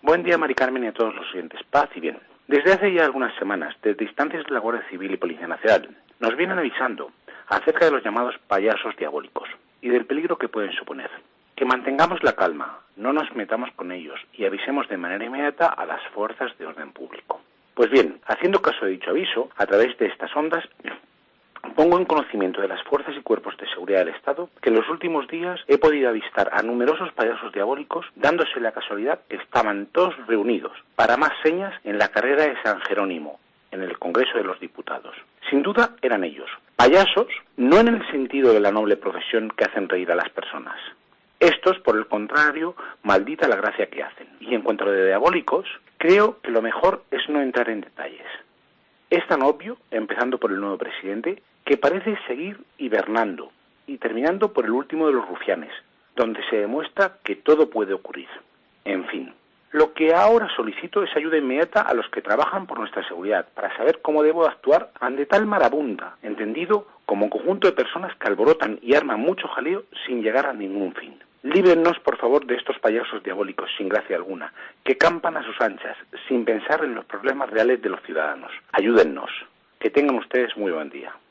Buen día, Mari Carmen, y a todos los oyentes. Paz y bien. Desde hace ya algunas semanas, desde instancias de la Guardia Civil y Policía Nacional, nos vienen avisando acerca de los llamados payasos diabólicos y del peligro que pueden suponer. Que mantengamos la calma, no nos metamos con ellos y avisemos de manera inmediata a las fuerzas de orden público. Pues bien, haciendo caso de dicho aviso, a través de estas ondas, pongo en conocimiento de las fuerzas y cuerpos de seguridad del Estado que en los últimos días he podido avistar a numerosos payasos diabólicos, dándose la casualidad que estaban todos reunidos para más señas en la carrera de San Jerónimo, en el Congreso de los Diputados. Sin duda eran ellos, payasos, no en el sentido de la noble profesión que hacen reír a las personas. Estos, por el contrario, maldita la gracia que hacen. Y en cuanto a lo de diabólicos, creo que lo mejor es no entrar en detalles. Es tan obvio, empezando por el nuevo presidente, que parece seguir hibernando y terminando por el último de los rufianes, donde se demuestra que todo puede ocurrir. En fin, lo que ahora solicito es ayuda inmediata a los que trabajan por nuestra seguridad, para saber cómo debo actuar ante tal marabunta, entendido como un conjunto de personas que alborotan y arman mucho jaleo sin llegar a ningún fin. Líbrennos, por favor, de estos payasos diabólicos sin gracia alguna, que campan a sus anchas, sin pensar en los problemas reales de los ciudadanos. Ayúdennos. Que tengan ustedes muy buen día.